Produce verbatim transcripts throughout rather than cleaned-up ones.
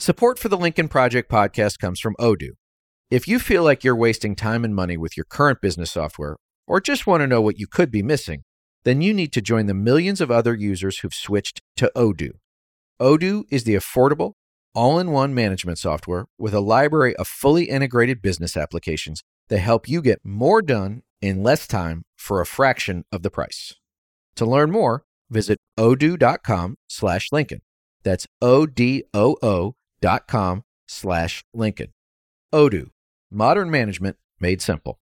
Support for the Lincoln Project podcast comes from Odoo. If you feel like you're wasting time and money with your current business software, or just want to know what you could be missing, then you need to join the millions of other users who've switched to Odoo. Odoo is the affordable, all-in-one management software with a library of fully integrated business applications that help you get more done in less time for a fraction of the price. To learn more, visit odoo.com slash Lincoln. That's O-D-O-O dot com slash Lincoln. Odoo, modern management made simple.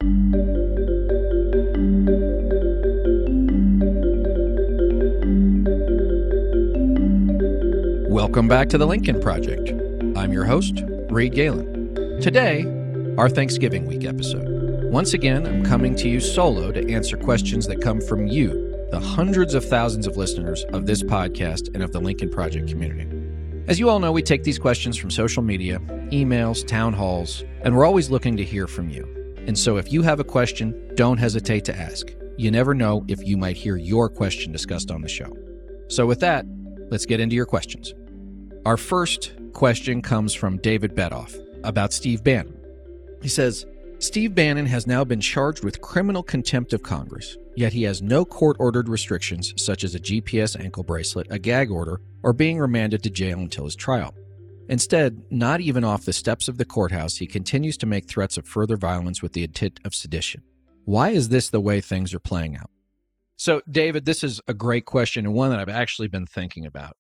Welcome back to the Lincoln Project. I'm your host, Reed Galen. Today, our Thanksgiving week episode. Once again, I'm coming to you solo to answer questions that come from you, the hundreds of thousands of listeners of this podcast and of the Lincoln Project community. As you all know, we take these questions from social media, emails, town halls, and we're always looking to hear from you. And so if you have a question, don't hesitate to ask. You never know if you might hear your question discussed on the show. So with that, let's get into your questions. Our first question comes from David Bedoff about Steve Bannon. He says, Steve Bannon has now been charged with criminal contempt of Congress, yet he has no court-ordered restrictions such as a G P S ankle bracelet, a gag order, or being remanded to jail until his trial. Instead, not even off the steps of the courthouse, he continues to make threats of further violence with the intent of sedition. Why is this the way things are playing out? So, David, this is a great question and one that I've actually been thinking about.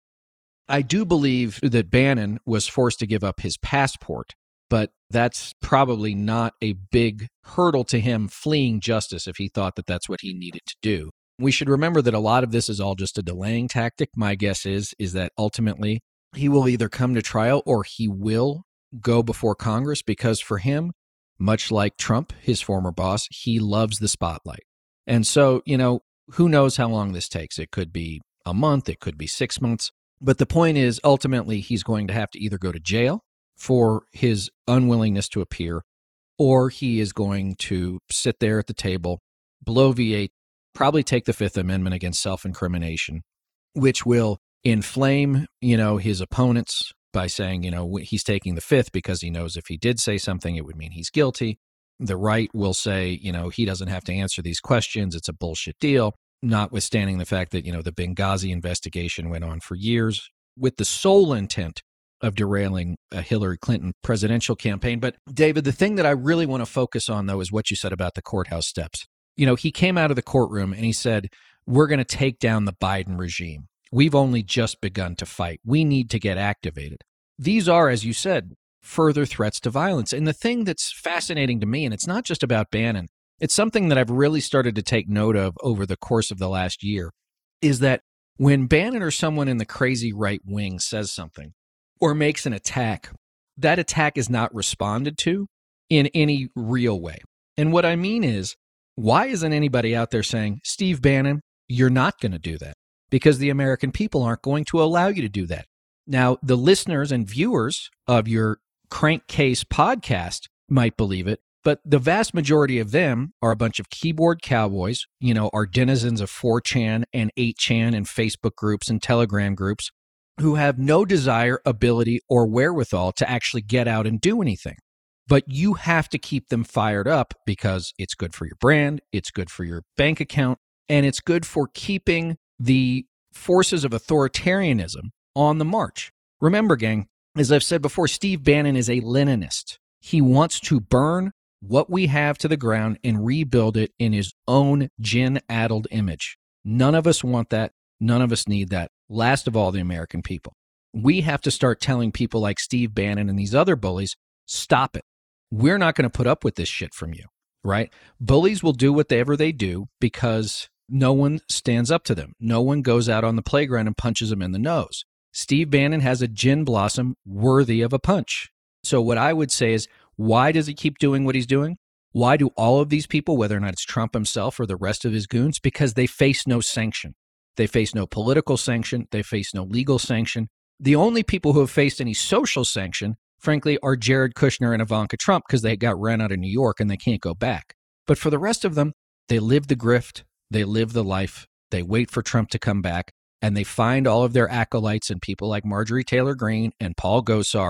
I do believe that Bannon was forced to give up his passport, but that's probably not a big hurdle to him fleeing justice if he thought that that's what he needed to do. We should remember that a lot of this is all just a delaying tactic. My guess is, is that ultimately he will either come to trial or he will go before Congress because for him, much like Trump, his former boss, he loves the spotlight. And so, you know, who knows how long this takes? It could be a month, it could be six months. But the point is, ultimately, he's going to have to either go to jail for his unwillingness to appear, or he is going to sit there at the table, blow V eight, probably take the Fifth Amendment against self-incrimination, which will inflame, you know, his opponents by saying, you know, he's taking the Fifth because he knows if he did say something, it would mean he's guilty. The right will say, you know, he doesn't have to answer these questions. It's a bullshit deal. Notwithstanding the fact that, you know, the Benghazi investigation went on for years with the sole intent of derailing a Hillary Clinton presidential campaign. But David, the thing that I really want to focus on, though, is what you said about the courthouse steps. You know, he came out of the courtroom and he said, we're going to take down the Biden regime. We've only just begun to fight. We need to get activated. These are, as you said, further threats to violence. And the thing that's fascinating to me, and it's not just about Bannon, it's something that I've really started to take note of over the course of the last year, is that when Bannon or someone in the crazy right wing says something or makes an attack, that attack is not responded to in any real way. And what I mean is, why isn't anybody out there saying, Steve Bannon, you're not going to do that? Because the American people aren't going to allow you to do that. Now, the listeners and viewers of your Crankcase podcast might believe it, but the vast majority of them are a bunch of keyboard cowboys, you know, are denizens of four chan and eight chan and Facebook groups and Telegram groups who have no desire, ability, or wherewithal to actually get out and do anything. But you have to keep them fired up because it's good for your brand, it's good for your bank account, and it's good for keeping the forces of authoritarianism on the march. Remember, gang, as I've said before, Steve Bannon is a Leninist. He wants to burn what we have to the ground and rebuild it in his own gin-addled image. None of us want that. None of us need that. Last of all, the American people. We have to start telling people like Steve Bannon and these other bullies, stop it. We're not going to put up with this shit from you, right? Bullies will do whatever they do because no one stands up to them. No one goes out on the playground and punches them in the nose. Steve Bannon has a gin blossom worthy of a punch. So what I would say is, why does he keep doing what he's doing? Why do all of these people, whether or not it's Trump himself or the rest of his goons, because they face no sanction. They face no political sanction. They face no legal sanction. The only people who have faced any social sanction, frankly, are Jared Kushner and Ivanka Trump because they got ran out of New York and they can't go back. But for the rest of them, they live the grift. They live the life. They wait for Trump to come back, and they find all of their acolytes and people like Marjorie Taylor Greene and Paul Gosar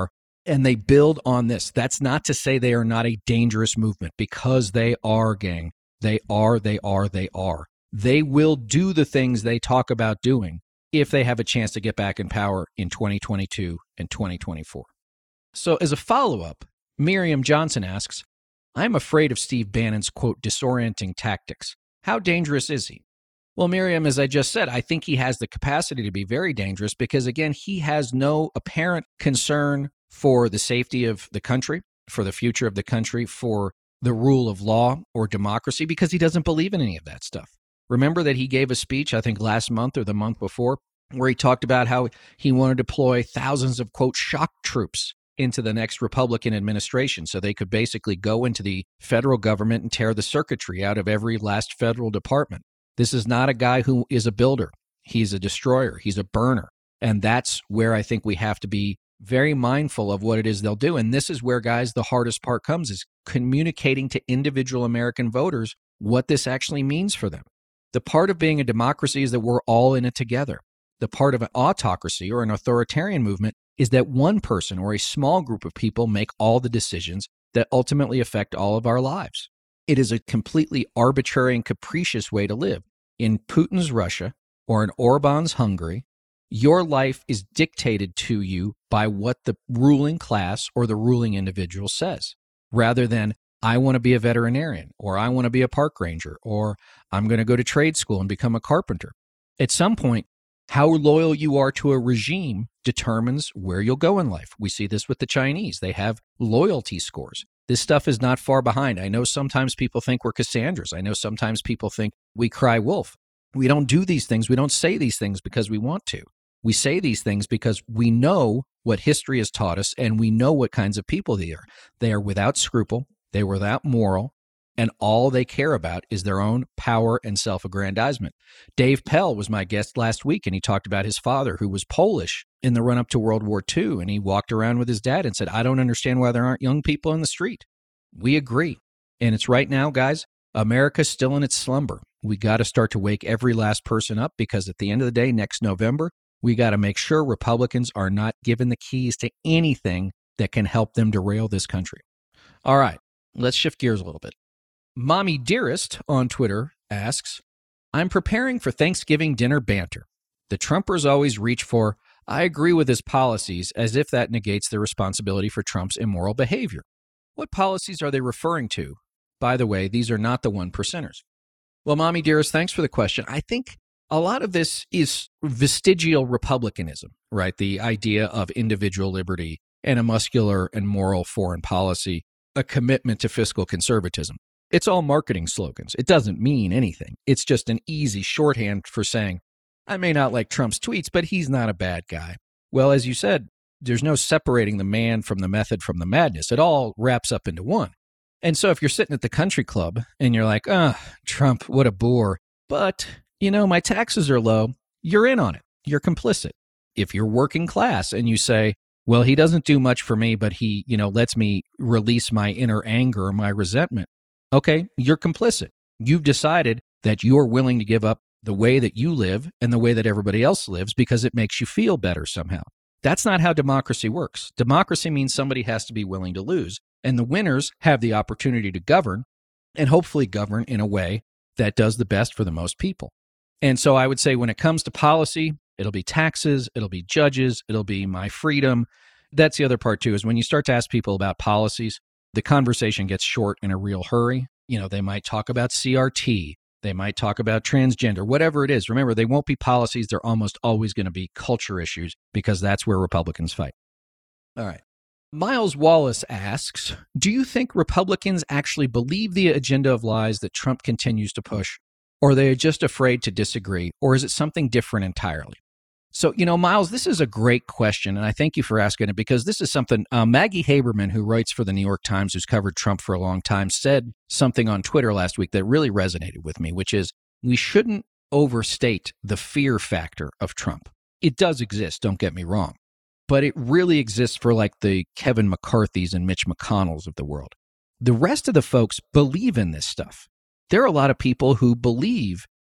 and they build on this. That's not to say they are not a dangerous movement, because they are, gang. They are, they are, they are. They will do the things they talk about doing if they have a chance to get back in power in twenty twenty-two and twenty twenty-four. So as a follow-up, Miriam Johnson asks, I'm afraid of Steve Bannon's, quote, disorienting tactics. How dangerous is he? Well, Miriam, as I just said, I think he has the capacity to be very dangerous because, again, he has no apparent concern for the safety of the country, for the future of the country, for the rule of law or democracy, because he doesn't believe in any of that stuff. Remember that he gave a speech, I think last month or the month before, where he talked about how he wanted to deploy thousands of, quote, shock troops into the next Republican administration so they could basically go into the federal government and tear the circuitry out of every last federal department. This is not a guy who is a builder. He's a destroyer. He's a burner. And that's where I think we have to be very mindful of what it is they'll do. And this is where, guys, the hardest part comes, is communicating to individual American voters what this actually means for them. The part of being a democracy is that we're all in it together. The part of an autocracy or an authoritarian movement is that one person or a small group of people make all the decisions that ultimately affect all of our lives. It is a completely arbitrary and capricious way to live. In Putin's Russia or in Orban's Hungary, your life is dictated to you by what the ruling class or the ruling individual says, rather than, I want to be a veterinarian, or I want to be a park ranger, or I'm going to go to trade school and become a carpenter. At some point, how loyal you are to a regime determines where you'll go in life. We see this with the Chinese. They have loyalty scores. This stuff is not far behind. I know sometimes people think we're Cassandras. I know sometimes people think we cry wolf. We don't do these things. We don't say these things because we want to. We say these things because we know what history has taught us, and we know what kinds of people they are. They are without scruple. They are without moral. And all they care about is their own power and self-aggrandizement. Dave Pell was my guest last week, and he talked about his father, who was Polish in the run-up to World War Two, and he walked around with his dad and said, I don't understand why there aren't young people in the street. We agree. And it's right now, guys, America's still in its slumber. We got to start to wake every last person up, because at the end of the day, next November, we got to make sure Republicans are not given the keys to anything that can help them derail this country. All right, let's shift gears a little bit. Mommy Dearest on Twitter asks, I'm preparing for Thanksgiving dinner banter. The Trumpers always reach for, I agree with his policies, as if that negates their responsibility for Trump's immoral behavior. What policies are they referring to? By the way, these are not the one percenters. Well, Mommy Dearest, thanks for the question. I think a lot of this is vestigial republicanism, right? The idea of individual liberty and a muscular and moral foreign policy, a commitment to fiscal conservatism. It's all marketing slogans. It doesn't mean anything. It's just an easy shorthand for saying, I may not like Trump's tweets, but he's not a bad guy. Well, as you said, there's no separating the man from the method from the madness. It all wraps up into one. And so if you're sitting at the country club and you're like, ah, oh, Trump, what a bore. But, you know, my taxes are low. You're in on it. You're complicit. If you're working class and you say, well, he doesn't do much for me, but he, you know, lets me release my inner anger or my resentment. Okay, you're complicit. You've decided that you're willing to give up the way that you live and the way that everybody else lives because it makes you feel better somehow. That's not how democracy works. Democracy means somebody has to be willing to lose, and the winners have the opportunity to govern, and hopefully govern in a way that does the best for the most people. And so I would say when it comes to policy, it'll be taxes, it'll be judges, it'll be my freedom. That's the other part too, is when you start to ask people about policies, the conversation gets short in a real hurry. You know, they might talk about C R T. They might talk about transgender, whatever it is. Remember, they won't be policies. They're almost always going to be culture issues, because that's where Republicans fight. All right. Miles Wallace asks, do you think Republicans actually believe the agenda of lies that Trump continues to push, or are they just afraid to disagree, or is it something different entirely? So, you know, Miles, this is a great question, and I thank you for asking it, because this is something uh, Maggie Haberman, who writes for the New York Times, who's covered Trump for a long time, said something on Twitter last week that really resonated with me, which is we shouldn't overstate the fear factor of Trump. It does exist, don't get me wrong, but it really exists for like the Kevin McCarthy's and Mitch McConnell's of the world. The rest of the folks believe in this stuff. There are a lot of people who believe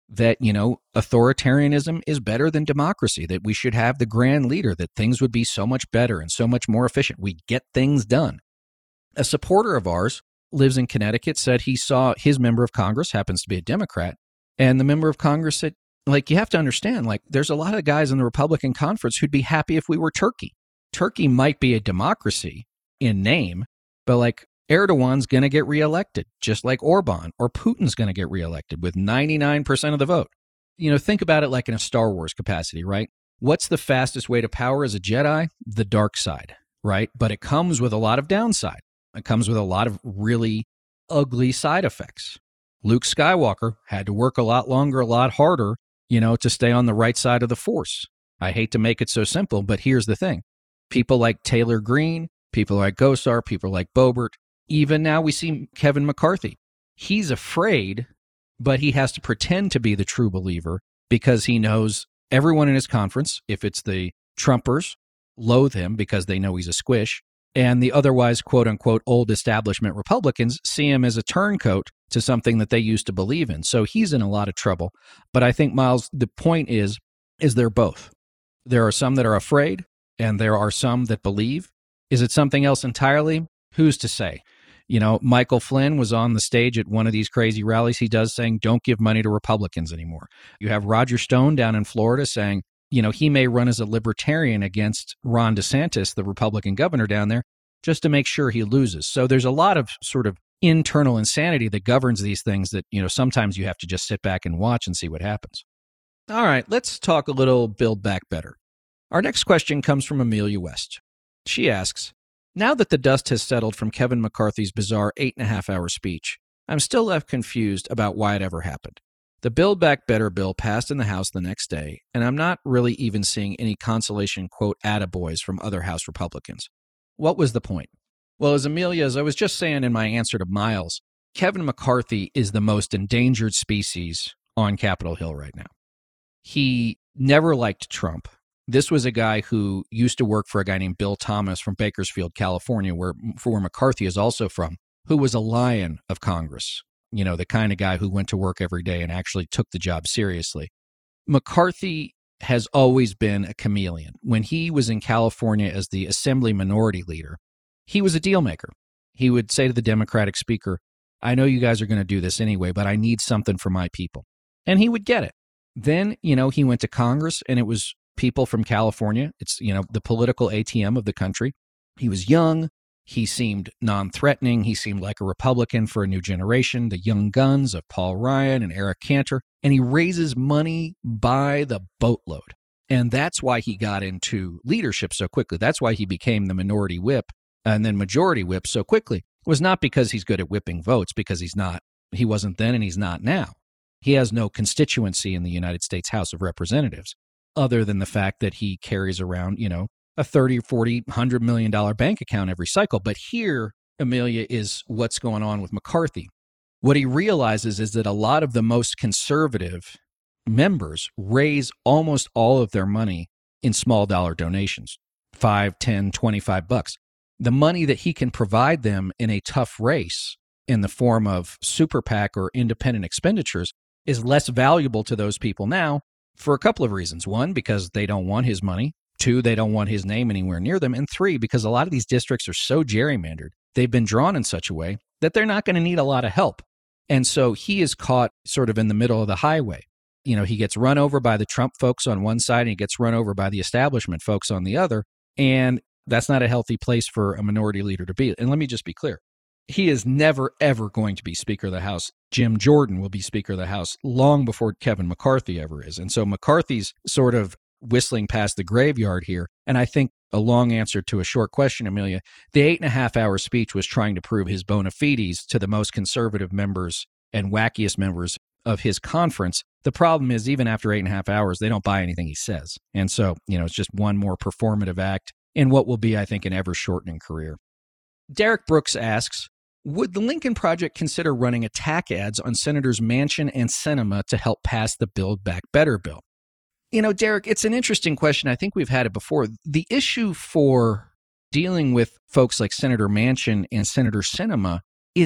that, you know, authoritarianism is better than democracy, that we should have the grand leader, that things would be so much better and so much more efficient. We get things done. A supporter of ours lives in Connecticut, said he saw his member of Congress, happens to be a Democrat, and the member of Congress said, like, you have to understand, like, there's a lot of guys in the Republican conference who'd be happy if we were Turkey. Turkey might be a democracy in name, but like Erdogan's going to get reelected, just like Orban, or Putin's going to get reelected with ninety-nine percent of the vote. You know, think about it like in a Star Wars capacity, right? What's the fastest way to power as a Jedi? The dark side, right? But it comes with a lot of downside. It comes with a lot of really ugly side effects. Luke Skywalker had to work a lot longer, a lot harder, you know, to stay on the right side of the Force. I hate to make it so simple, but here's the thing. People like Taylor Greene, people like Gosar, people like Boebert, even now we see Kevin McCarthy. He's afraid, but he has to pretend to be the true believer because he knows everyone in his conference, if it's the Trumpers, loathe him because they know he's a squish, and the otherwise, quote unquote, old establishment Republicans see him as a turncoat to something that they used to believe in. So he's in a lot of trouble. But I think, Miles, the point is, is they're both. There are some that are afraid, and there are some that believe. Is it something else entirely? Who's to say? You know, Michael Flynn was on the stage at one of these crazy rallies he does saying, don't give money to Republicans anymore. You have Roger Stone down in Florida saying, you know, he may run as a libertarian against Ron DeSantis, the Republican governor down there, just to make sure he loses. So there's a lot of sort of internal insanity that governs these things that, you know, sometimes you have to just sit back and watch and see what happens. All right, let's talk a little Build Back Better. Our next question comes from Amelia West. She asks, now that the dust has settled from Kevin McCarthy's bizarre eight and a half hour speech, I'm still left confused about why it ever happened. The Build Back Better bill passed in the House the next day, and I'm not really even seeing any consolation, quote, attaboys from other House Republicans. What was the point? Well, as Amelia, as I was just saying in my answer to Miles, Kevin McCarthy is the most endangered species on Capitol Hill right now. He never liked Trump. This was a guy who used to work for a guy named Bill Thomas from Bakersfield, California, where, where McCarthy is also from, who was a lion of Congress, you know, the kind of guy who went to work every day and actually took the job seriously. McCarthy has always been a chameleon. When he was in California as the Assembly Minority Leader, he was a deal maker. He would say to the Democratic Speaker, I know you guys are going to do this anyway, but I need something for my people. And he would get it. Then, you know, he went to Congress and it was people from California. It's, you know, the political A T M of the country. He was young. He seemed non-threatening. He seemed like a Republican for a new generation, the young guns of Paul Ryan and Eric Cantor. And he raises money by the boatload. And that's why he got into leadership so quickly. That's why he became the minority whip and then majority whip so quickly. It was not because he's good at whipping votes, because he's not. He wasn't then and he's not now. He has no constituency in the United States House of Representatives, other than the fact that he carries around, you know, a thirty, forty, one hundred million dollars bank account every cycle. But here, Amelia, is what's going on with McCarthy. What he realizes is that a lot of the most conservative members raise almost all of their money in small dollar donations, five, ten, twenty-five bucks. The money that he can provide them in a tough race in the form of super PAC or independent expenditures is less valuable to those people now for a couple of reasons. One, because they don't want his money. Two, they don't want his name anywhere near them. And three, because a lot of these districts are so gerrymandered, they've been drawn in such a way that they're not going to need a lot of help. And so he is caught sort of in the middle of the highway. You know, he gets run over by the Trump folks on one side and he gets run over by the establishment folks on the other. And that's not a healthy place for a minority leader to be. And let me just be clear. He is never, ever going to be Speaker of the House. Jim Jordan will be Speaker of the House long before Kevin McCarthy ever is. And so McCarthy's sort of whistling past the graveyard here. And I think a long answer to a short question, Amelia, the eight and a half hour speech was trying to prove his bona fides to the most conservative members and wackiest members of his conference. The problem is, even after eight and a half hours, they don't buy anything he says. And so, you know, it's just one more performative act in what will be, I think, an ever-shortening career. Derek Brooks asks, would the Lincoln Project consider running attack ads on Senators Manchin and Sinema to help pass the Build Back Better bill? You know, Derek, it's an interesting question. I think we've had it before. The issue for dealing with folks like Senator Manchin and Senator Sinema is that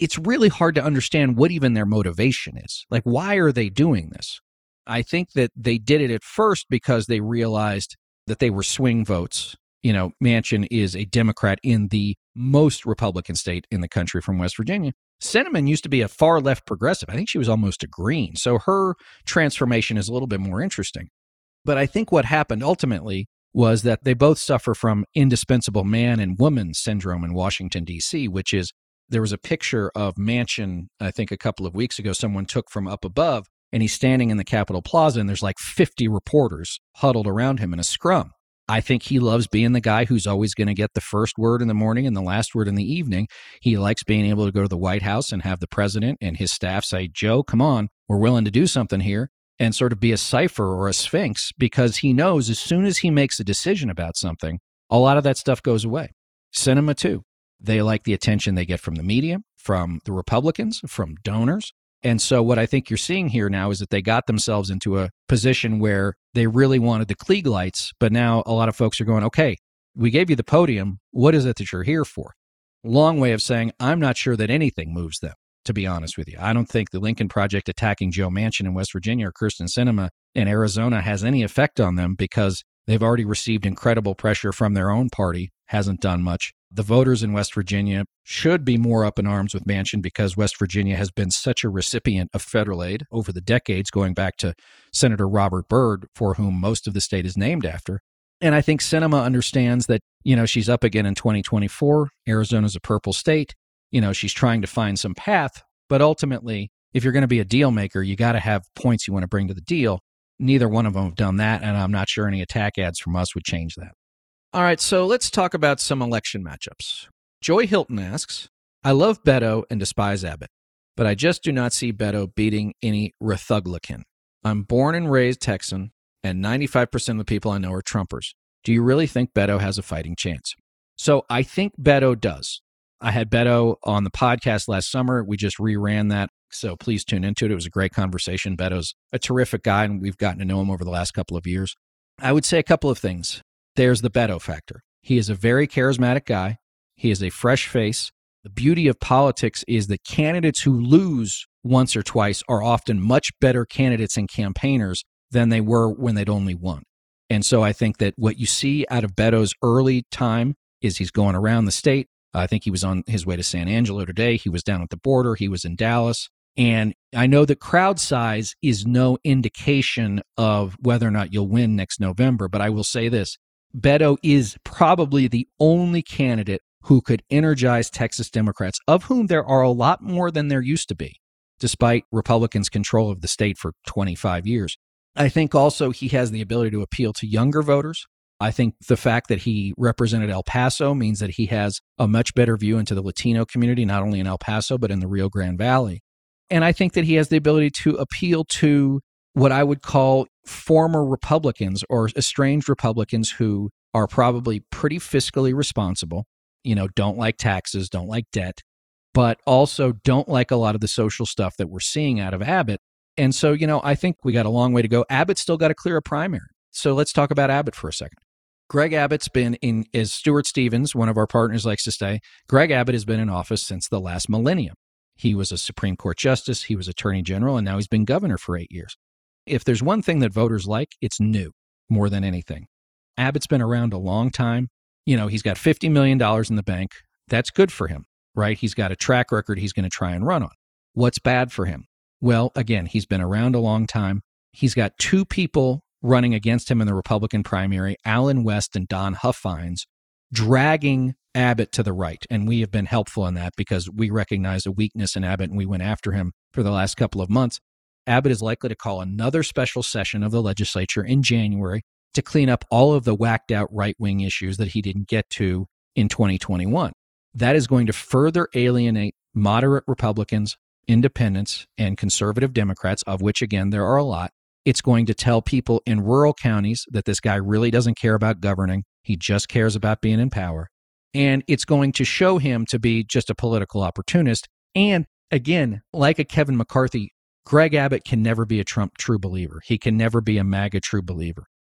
it's really hard to understand what even their motivation is. Like, why are they doing this? I think that they did it at first because they realized that they were swing votes. You know, Manchin is a Democrat in the most Republican state in the country from West Virginia. Sinema used to be a far left progressive. I think she was almost a green. So her transformation is a little bit more interesting. But I think what happened ultimately was that they both suffer from indispensable man and woman syndrome in Washington, D C, which is there was a picture of Manchin, I think a couple of weeks ago, someone took from up above, and he's standing in the Capitol Plaza, and there's like fifty reporters huddled around him in a scrum. I think he loves being the guy who's always going to get the first word in the morning and the last word in the evening. He likes being able to go to the White House and have the president and his staff say, Joe, come on, we're willing to do something here, and sort of be a cipher or a sphinx, because he knows as soon as he makes a decision about something, a lot of that stuff goes away. Sinema, too. They like the attention they get from the media, from the Republicans, from donors. And so what I think you're seeing here now is that they got themselves into a position where they really wanted the Klieg lights, but now a lot of folks are going, okay, we gave you the podium. What is it that you're here for? Long way of saying, I'm not sure that anything moves them, to be honest with you. I don't think the Lincoln Project attacking Joe Manchin in West Virginia or Kyrsten Sinema in Arizona has any effect on them, because they've already received incredible pressure from their own party, hasn't done much. The voters in West Virginia should be more up in arms with Manchin, because West Virginia has been such a recipient of federal aid over the decades, going back to Senator Robert Byrd, for whom most of the state is named after. And I think Sinema understands that, you know, she's up again in twenty twenty-four. Arizona's a purple state. You know, she's trying to find some path. But ultimately, if you're going to be a deal maker, you got to have points you want to bring to the deal. Neither one of them have done that, and I'm not sure any attack ads from us would change that. All right, so let's talk about some election matchups. Joy Hilton asks, I love Beto and despise Abbott, but I just do not see Beto beating any Rethuglican. I'm born and raised Texan, and ninety-five percent of the people I know are Trumpers. Do you really think Beto has a fighting chance? So I think Beto does. I had Beto on the podcast last summer. We just reran that, so please tune into it. It was a great conversation. Beto's a terrific guy, and we've gotten to know him over the last couple of years. I would say a couple of things. There's the Beto factor. He is a very charismatic guy. He is a fresh face. The beauty of politics is that candidates who lose once or twice are often much better candidates and campaigners than they were when they'd only won. And so I think that what you see out of Beto's early time is he's going around the state. I think he was on his way to San Angelo today. He was down at the border. He was in Dallas. And I know that crowd size is no indication of whether or not you'll win next November, but I will say this. Beto is probably the only candidate who could energize Texas Democrats, of whom there are a lot more than there used to be, despite Republicans' control of the state for twenty-five years. I think also he has the ability to appeal to younger voters. I think the fact that he represented El Paso means that he has a much better view into the Latino community, not only in El Paso, but in the Rio Grande Valley. And I think that he has the ability to appeal to what I would call former Republicans or estranged Republicans who are probably pretty fiscally responsible, you know, don't like taxes, don't like debt, but also don't like a lot of the social stuff that we're seeing out of Abbott. And so, you know, I think we got a long way to go. Abbott's still got to clear a primary. So let's talk about Abbott for a second. Greg Abbott's been in, as Stuart Stevens, one of our partners, likes to say, Greg Abbott has been in office since the last millennium. He was a Supreme Court justice, he was Attorney General, and now he's been governor for eight years. If there's one thing that voters like, it's new more than anything. Abbott's been around a long time. You know, he's got fifty million dollars in the bank. That's good for him, right? He's got a track record he's going to try and run on. What's bad for him? Well, again, he's been around a long time. He's got two people running against him in the Republican primary, Alan West and Don Huffines, dragging Abbott to the right. And we have been helpful in that because we recognize a weakness in Abbott and we went after him for the last couple of months. Abbott is likely to call another special session of the legislature in January to clean up all of the whacked out right-wing issues that he didn't get to in twenty twenty-one. That is going to further alienate moderate Republicans, independents, and conservative Democrats, of which, again, there are a lot. It's going to tell people in rural counties that this guy really doesn't care about governing. He just cares about being in power. And it's going to show him to be just a political opportunist. And again, like a Kevin McCarthy, Greg Abbott can never be a Trump true believer. He can never be a MAGA true believer.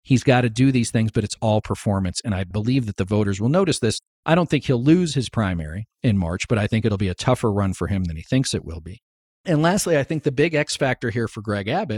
He's got to do these things, but it's all performance. And I believe that the voters will notice this. I don't think he'll lose his primary in March, but I think it'll be a tougher run for him than he thinks it will be. And lastly, I think the big X factor here for Greg Abbott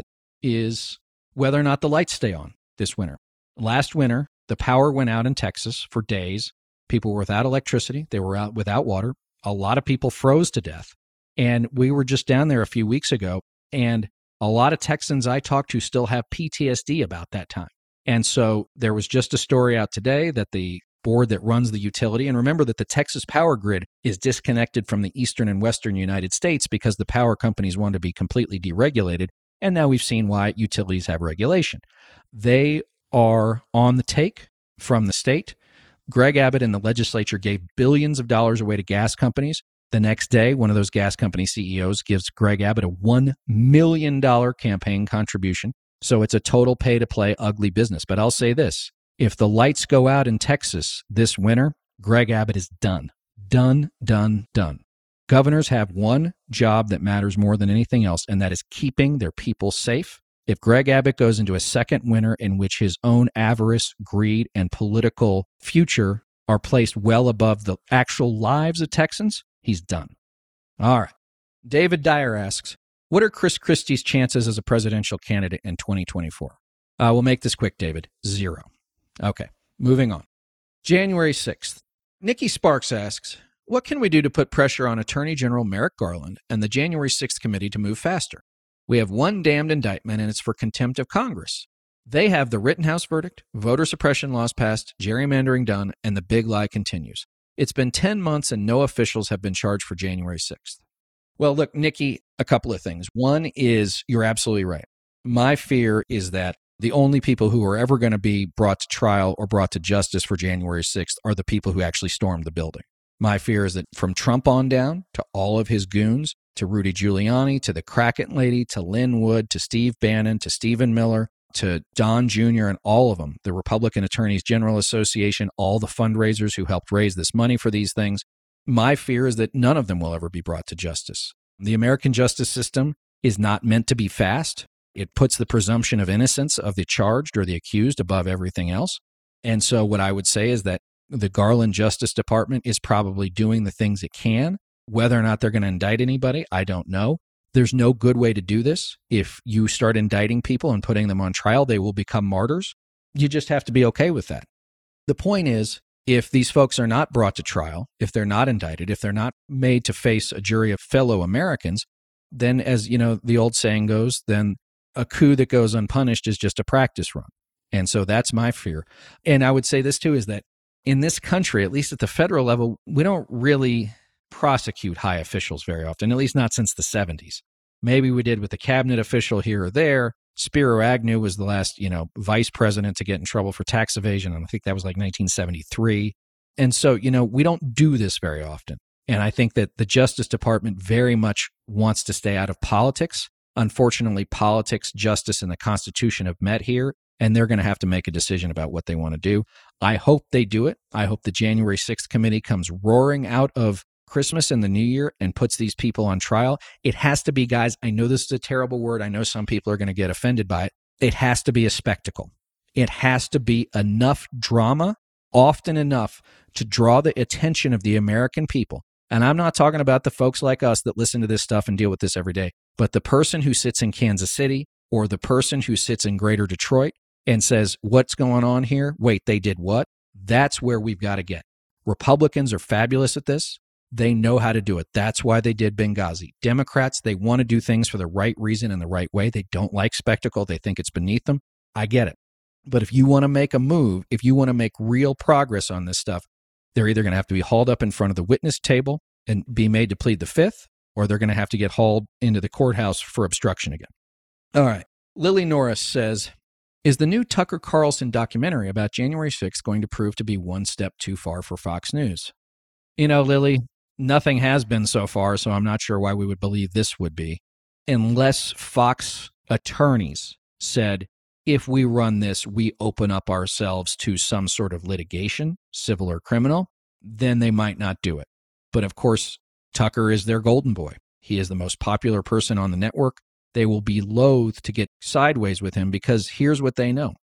is whether or not the lights stay on this winter. Last winter, the power went out in Texas for days. People were without electricity. They were out without water. A lot of people froze to death. And we were just down there a few weeks ago, and a lot of Texans I talked to still have P T S D about that time. And so there was just a story out today that the board that runs the utility, and remember that the Texas power grid is disconnected from the eastern and western United States because the power companies want to be completely deregulated. And now we've seen why utilities have regulation. They are on the take from the state. Greg Abbott and the legislature gave billions of dollars away to gas companies. The next day, one of those gas company C E Os gives Greg Abbott a one million dollars campaign contribution. So it's a total pay-to-play ugly business. But I'll say this, if the lights go out in Texas this winter, Greg Abbott is done. Done, done, done. Governors have one job that matters more than anything else, and that is keeping their people safe. If Greg Abbott goes into a second winter in which his own avarice, greed, and political future are placed well above the actual lives of Texans, he's done. All right. David Dyer asks, what are Chris Christie's chances as a presidential candidate in twenty twenty-four? Uh, we'll make this quick, David. Zero. Okay, moving on. January sixth. Nikki Sparks asks, what can we do to put pressure on Attorney General Merrick Garland and the January sixth committee to move faster? We have one damned indictment, and it's for contempt of Congress. They have the Rittenhouse verdict, voter suppression laws passed, gerrymandering done, and the big lie continues. It's been ten months and no officials have been charged for January sixth. Well, look, Nikki, a couple of things. One is you're absolutely right. My fear is that the only people who are ever going to be brought to trial or brought to justice for January sixth are the people who actually stormed the building. My fear is that from Trump on down to all of his goons, to Rudy Giuliani, to the Kraken lady, to Lynn Wood, to Steve Bannon, to Stephen Miller, to Don Junior and all of them, the Republican Attorneys General Association, all the fundraisers who helped raise this money for these things. My fear is that none of them will ever be brought to justice. The American justice system is not meant to be fast. It puts the presumption of innocence of the charged or the accused above everything else. And so what I would say is that the Garland Justice Department is probably doing the things it can. Whether or not they're going to indict anybody, I don't know. There's no good way to do this. If you start indicting people and putting them on trial, they will become martyrs. You just have to be okay with that. The point is, if these folks are not brought to trial, if they're not indicted, if they're not made to face a jury of fellow Americans, then as you know, the old saying goes, then a coup that goes unpunished is just a practice run. And so that's my fear. And I would say this too, is that in this country, at least at the federal level, we don't really prosecute high officials very often, at least not since the seventies. Maybe we did with a cabinet official here or there. Spiro Agnew was the last, you know, vice president to get in trouble for tax evasion, and I think that was like nineteen seventy-three. And so, you know, we don't do this very often. And I think that the Justice Department very much wants to stay out of politics. Unfortunately, politics, justice, and the Constitution have met here, and they're going to have to make a decision about what they want to do. I hope they do it. I hope the January sixth committee comes roaring out of Christmas and the New Year and puts these people on trial. It has to be, guys, I know this is a terrible word. I know some people are going to get offended by it. It has to be a spectacle. It has to be enough drama, often enough to draw the attention of the American people. And I'm not talking about the folks like us that listen to this stuff and deal with this every day, but the person who sits in Kansas City or the person who sits in Greater Detroit and says, what's going on here? Wait, they did what? That's where we've got to get. Republicans are fabulous at this. They know how to do it. That's why they did Benghazi. Democrats, they want to do things for the right reason and the right way. They don't like spectacle. They think it's beneath them. I get it. But if you want to make a move, if you want to make real progress on this stuff, they're either going to have to be hauled up in front of the witness table and be made to plead the fifth, or they're going to have to get hauled into the courthouse for obstruction again. All right. Lily Norris says, is the new Tucker Carlson documentary about January sixth going to prove to be one step too far for Fox News? You know, Lily, nothing has been so far, so I'm not sure why we would believe this would be, unless Fox attorneys said, if we run this, we open up ourselves to some sort of litigation, civil or criminal, then they might not do it. But of course, Tucker is their golden boy. He is the most popular person on the network. They will be loath to get sideways with him because here's what they know.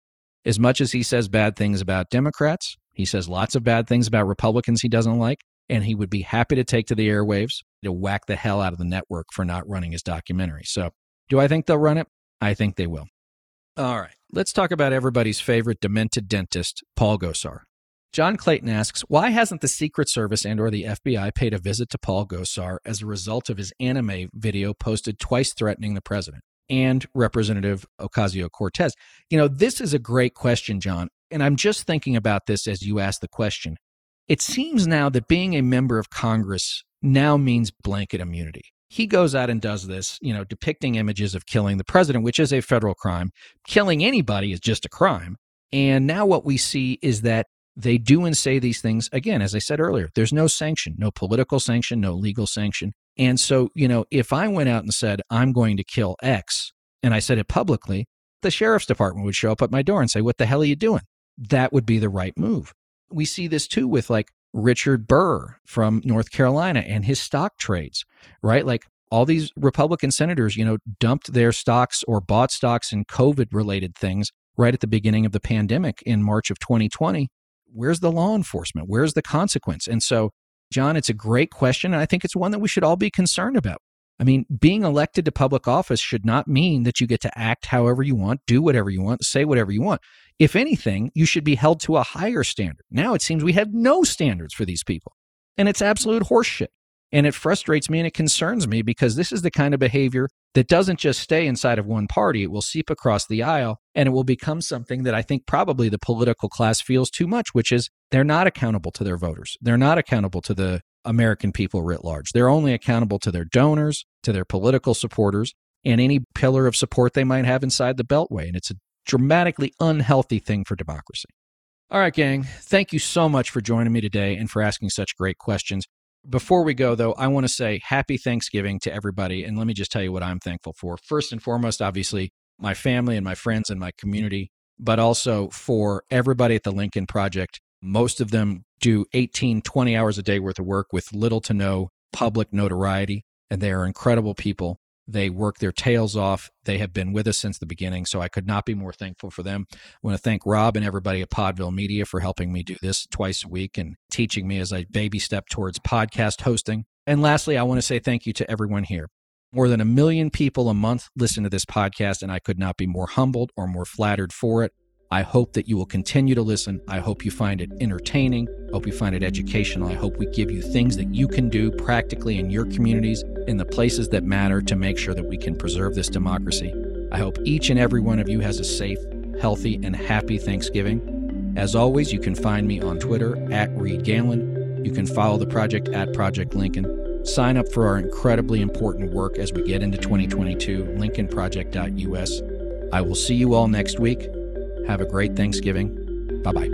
As much as he says bad things about Democrats, he says lots of bad things about Republicans he doesn't like, and he would be happy to take to the airwaves to whack the hell out of the network for not running his documentary. So do I think they'll run it? I think they will. All right, let's talk about everybody's favorite demented dentist, Paul Gosar. John Clayton asks, why hasn't the Secret Service and or the F B I paid a visit to Paul Gosar as a result of his anime video posted twice threatening the president and Representative Ocasio-Cortez? You know, this is a great question, John, and I'm just thinking about this as you ask the question. It seems now that being a member of Congress now means blanket immunity. He goes out and does this, you know, depicting images of killing the president, which is a federal crime. Killing anybody is just a crime. And now what we see is that they do and say these things, again, as I said earlier, there's no sanction, no political sanction, no legal sanction. And so, you know, if I went out and said, I'm going to kill X, and I said it publicly, the sheriff's department would show up at my door and say, what the hell are you doing? That would be the right move. We see this too with like Richard Burr from North Carolina and his stock trades, right? Like all these Republican senators, you know, dumped their stocks or bought stocks in COVID-related things right at the beginning of the pandemic in March of twenty twenty. Where's the law enforcement? Where's the consequence? And so, John, it's a great question, and I think it's one that we should all be concerned about. I mean, being elected to public office should not mean that you get to act however you want, do whatever you want, say whatever you want. If anything, you should be held to a higher standard. Now it seems we have no standards for these people, and it's absolute horseshit. And it frustrates me and it concerns me because this is the kind of behavior that doesn't just stay inside of one party. It will seep across the aisle, and it will become something that I think probably the political class feels too much, which is they're not accountable to their voters. They're not accountable to the American people writ large. They're only accountable to their donors, to their political supporters, and any pillar of support they might have inside the Beltway. And it's a dramatically unhealthy thing for democracy. All right, gang, thank you so much for joining me today and for asking such great questions. Before we go, though, I want to say happy Thanksgiving to everybody. And let me just tell you what I'm thankful for. First and foremost, obviously, my family and my friends and my community, but also for everybody at the Lincoln Project. Most of them do eighteen, twenty hours a day worth of work with little to no public notoriety. And they are incredible people. They work their tails off. They have been with us since the beginning, so I could not be more thankful for them. I want to thank Rob and everybody at Podville Media for helping me do this twice a week and teaching me as I baby step towards podcast hosting. And lastly, I want to say thank you to everyone here. More than a million people a month listen to this podcast, and I could not be more humbled or more flattered for it. I hope that you will continue to listen. I hope you find it entertaining. I hope you find it educational. I hope we give you things that you can do practically in your communities, in the places that matter, to make sure that we can preserve this democracy. I hope each and every one of you has a safe, healthy, and happy Thanksgiving. As always, you can find me on Twitter at Reed Galen. You can follow the project at Project Lincoln. Sign up for our incredibly important work as we get into twenty twenty-two, lincoln project dot U S. I will see you all next week. Have a great Thanksgiving. Bye-bye.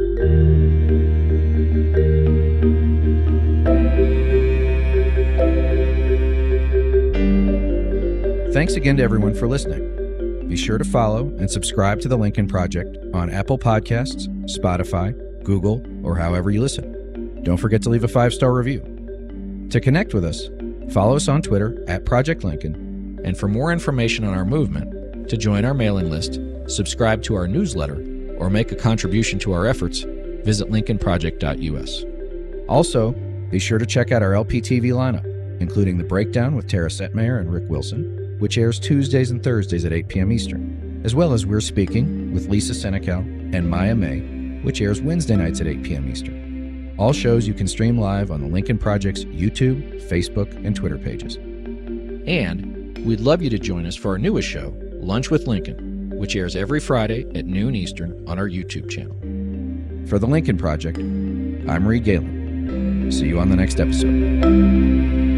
Thanks again to everyone for listening. Be sure to follow and subscribe to The Lincoln Project on Apple Podcasts, Spotify, Google, or however you listen. Don't forget to leave a five-star review. To connect with us, follow us on Twitter at Project Lincoln, and for more information on our movement, to join our mailing list, subscribe to our newsletter, or make a contribution to our efforts, visit lincoln project dot U S. Also, be sure to check out our L P T V lineup, including The Breakdown with Tara Setmayer and Rick Wilson, which airs Tuesdays and Thursdays at eight p.m. Eastern, as well as We're Speaking with Lisa Senecal and Maya May, which airs Wednesday nights at eight p.m. Eastern. All shows you can stream live on the Lincoln Project's YouTube, Facebook, and Twitter pages. And we'd love you to join us for our newest show, Lunch with Lincoln, which airs every Friday at noon Eastern on our YouTube channel. For The Lincoln Project, I'm Reed Galen. See you on the next episode.